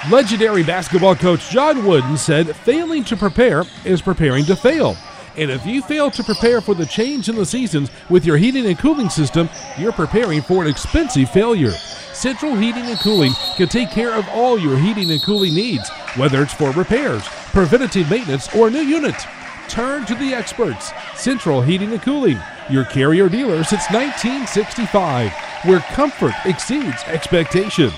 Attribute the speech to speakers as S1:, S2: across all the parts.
S1: Legendary basketball coach John Wooden said failing to prepare is preparing to fail. And if you fail to prepare for the change in the seasons with your heating and cooling system, you're preparing for an expensive failure. Central Heating and Cooling can take care of all your heating and cooling needs, whether it's for repairs, preventative maintenance, or a new unit. Turn to the experts. Central Heating and Cooling, your Carrier dealer since 1965, where comfort exceeds expectations.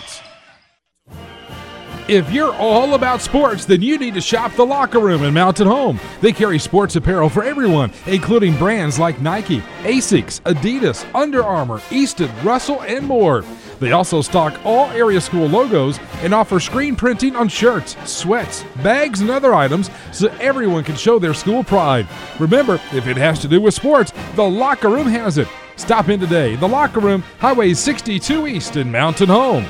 S1: If you're all about sports, then you need to shop The Locker Room in Mountain Home. They carry sports apparel for everyone, including brands like Nike, Asics, Adidas, Under Armour, Easton, Russell, and more. They also stock all area school logos and offer screen printing on shirts, sweats, bags, and other items so everyone can show their school pride. Remember, if it has to do with sports, The Locker Room has it. Stop in today. The Locker Room, Highway 62 East in Mountain Home.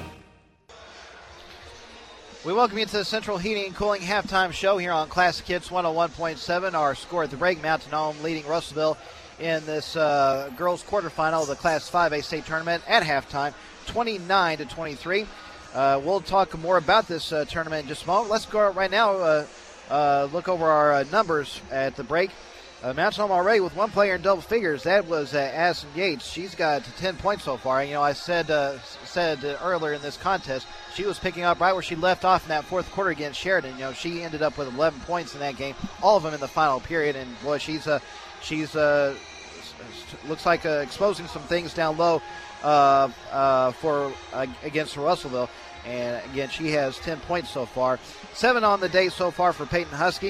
S2: We welcome you to the Central Heating and Cooling halftime show here on Classic Hits 101.7. Our score at the break, Mountain Home leading Russellville in this girls quarterfinal of the Class 5A state tournament at halftime, 29-23. We'll talk more about this tournament in just a moment. Let's go right now, look over our numbers at the break. Mountain Home already with one player in double figures. That was Addison Yates. She's got 10 points so far. You know, I said earlier in this contest, she was picking up right where she left off in that fourth quarter against Sheridan. You know, she ended up with 11 points in that game, all of them in the final period. And boy, she's looks like exposing some things down low against Russellville. And again, she has 10 points so far. 7 on the day so far for Peyton Husky.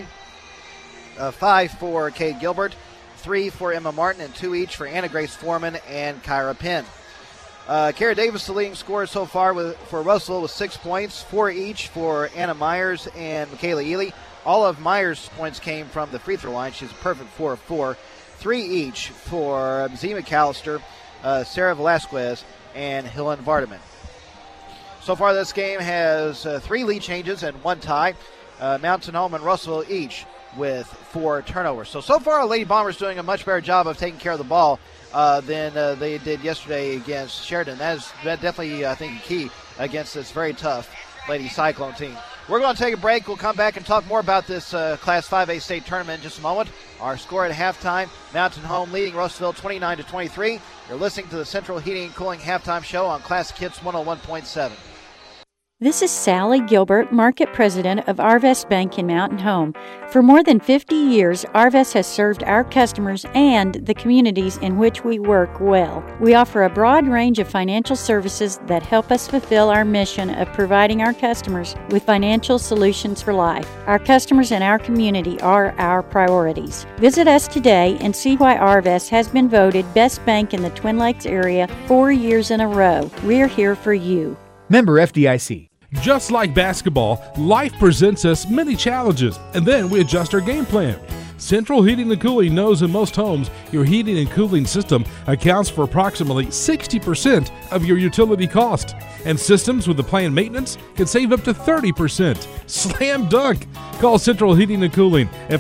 S2: 5 for Cade Gilbert, 3 for Emma Martin, and 2 each for Anna Grace Foreman and Kyra Penn. Kara Davis, the leading scorer so far for Russell, with 6 points, 4 each for Anna Myers and Michaela Ely. All of Myers' points came from the free throw line. She's a perfect 4 of 4. 3 each for Z McAllister, Sarah Velasquez, and Helen Vardaman. So far, this game has 3 lead changes and 1 tie. Mountain Home and Russellville each with 4 turnovers. So far, our Lady Bombers doing a much better job of taking care of the ball than they did yesterday against Sheridan. That definitely, I think, key against this very tough Lady Cyclone team. We're going to take a break. We'll come back and talk more about this Class 5A state tournament in just a moment. Our score at halftime, Mountain Home leading Russellville 29-23. You're listening to the Central Heating and Cooling halftime show on Classic Hits 101.7.
S3: This is Sally Gilbert, Market President of Arvest Bank in Mountain Home. For more than 50 years, Arvest has served our customers and the communities in which we work well. We offer a broad range of financial services that help us fulfill our mission of providing our customers with financial solutions for life. Our customers and our community are our priorities. Visit us today and see why Arvest has been voted Best Bank in the Twin Lakes area 4 years in a row. We're here for you.
S4: Member FDIC.
S1: Just like basketball, life presents us many challenges, and then we adjust our game plan. Central Heating and Cooling knows in most homes, your heating and cooling system accounts for approximately 60% of your utility cost. And systems with the planned maintenance can save up to 30%. Slam dunk! Call Central Heating and Cooling at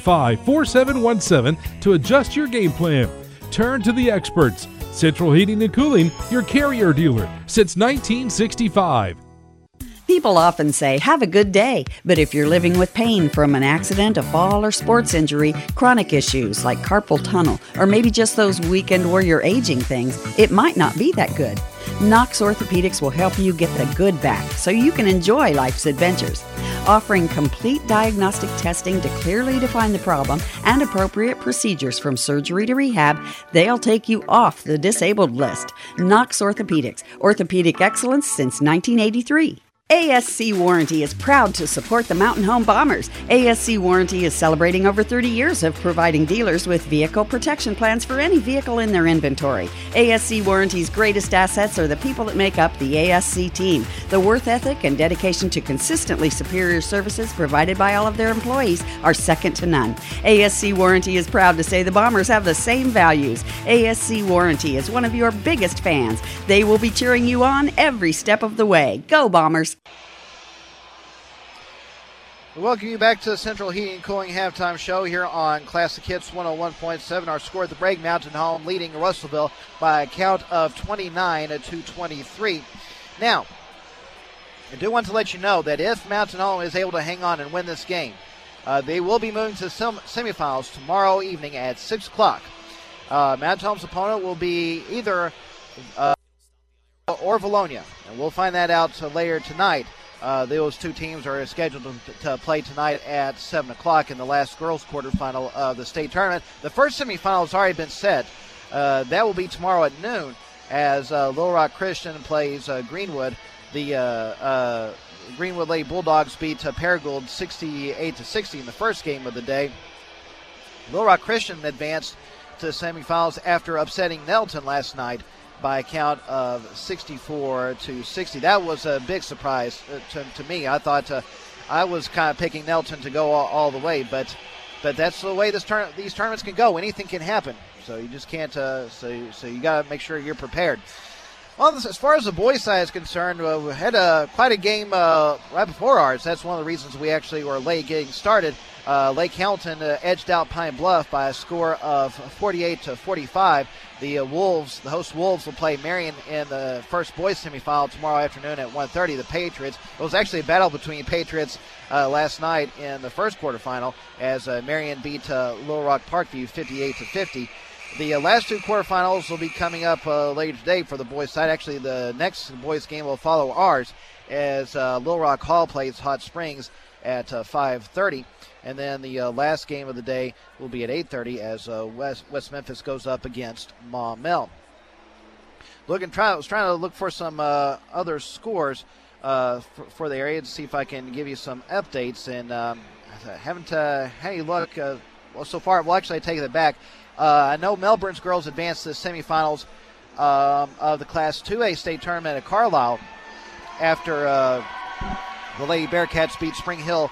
S1: 425-4717 to adjust your game plan. Turn to the experts. Central Heating and Cooling, your Carrier dealer since 1965.
S5: People often say, have a good day, but if you're living with pain from an accident, a fall, or sports injury, chronic issues like carpal tunnel, or maybe just those weekend warrior aging things, it might not be that good. Knox Orthopedics will help you get the good back so you can enjoy life's adventures. Offering complete diagnostic testing to clearly define the problem and appropriate procedures from surgery to rehab, they'll take you off the disabled list. Knox Orthopedics, orthopedic excellence since 1983. ASC Warranty is proud to support the Mountain Home Bombers. ASC Warranty is celebrating over 30 years of providing dealers with vehicle protection plans for any vehicle in their inventory. ASC Warranty's greatest assets are the people that make up the ASC team. The worth ethic and dedication to consistently superior services provided by all of their employees are second to none. ASC Warranty is proud to say the Bombers have the same values. ASC Warranty is one of your biggest fans. They will be cheering you on every step of the way. Go Bombers!
S2: We welcome you back to the Central Heating and Cooling halftime show here on Classic Hits 101.7. Our score at the break, Mountain Home leading Russellville by a count of 29-23. Now, I do want to let you know that if Mountain Home is able to hang on and win this game, they will be moving to semifinals tomorrow evening at 6 o'clock. Mountain Home's opponent will be either or Valonia, and we'll find that out later tonight. Those two teams are scheduled to play tonight at 7 o'clock in the last girls' quarterfinal of the state tournament. The first semifinal has already been set. That will be tomorrow at noon as Little Rock Christian plays Greenwood. The Greenwood Lady Bulldogs beat Paragould 68-60 in the first game of the day. Little Rock Christian advanced to the semifinals after upsetting Nelton last night by a count of 64-60. That was a big surprise to me. I thought I was kind of picking Nelton to go all the way, but that's the way these tournaments can go. Anything can happen, so you just can't. So you got to make sure you're prepared. Well, as far as the boys' side is concerned, we had quite a game right before ours. That's one of the reasons we actually were late getting started. Lake Hamilton edged out Pine Bluff by a score of 48-45. The host Wolves, will play Marion in the first boys semifinal tomorrow afternoon at 1:30. The Patriots. It was actually a battle between Patriots last night in the first quarterfinal as Marion beat Little Rock Parkview 58-50. The last two quarterfinals will be coming up later today for the boys' side. Actually, the next boys' game will follow ours as Little Rock Hall plays Hot Springs at 5:30. And then the last game of the day will be at 8:30 as West Memphis goes up against Maumelle. I was trying to look for some other scores for the area to see if I can give you some updates. And I haven't had any luck so far. Well, actually, I take that back. I know Melbourne's girls advanced to the semifinals of the Class 2A state tournament at Carlisle after the Lady Bearcats beat Spring Hill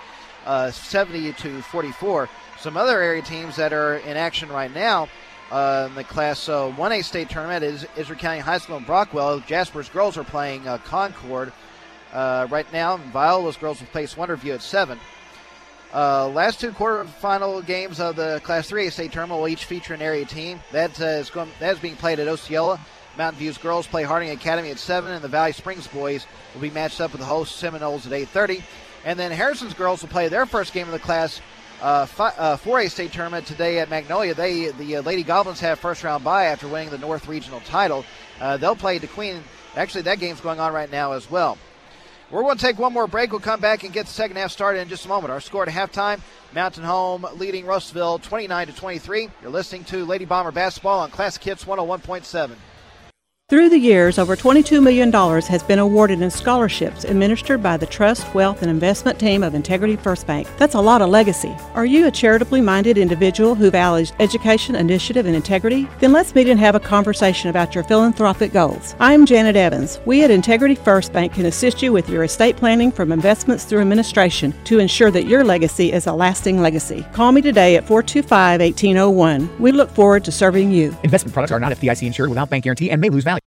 S2: 70-44. Some other area teams that are in action right now in the Class 1A state tournament is Israel County High School in Brockwell. Jasper's girls are playing Concord right now. Viola's girls will face Wonderview at 7. Last two quarterfinal games of the Class 3A state tournament will each feature an area team. That is being played at Osceola. Mountain View's girls play Harding Academy at 7, and the Valley Springs boys will be matched up with the host Seminoles at 8:30. And then Harrison's girls will play their first game of the Class 4A state tournament today at Magnolia. The Lady Goblins have first-round bye after winning the North Regional title. They'll play DeQueen. Actually, that game's going on right now as well. We're going to take one more break. We'll come back and get the second half started in just a moment. Our score at halftime, Mountain Home leading Russellville 29-23. You're listening to Lady Bomber Basketball on Classic Hits 101.7.
S4: Through the years, over $22 million has been awarded in scholarships administered by the Trust, Wealth, and Investment team of Integrity First Bank. That's a lot of legacy. Are you a charitably minded individual who values education, initiative, and integrity? Then let's meet and have a conversation about your philanthropic goals. I'm Janet Evans. We at Integrity First Bank can assist you with your estate planning from investments through administration to ensure that your legacy is a lasting legacy. Call me today at 425-1801. We look forward to serving you.
S6: Investment products are not FDIC insured without bank guarantee and may lose value.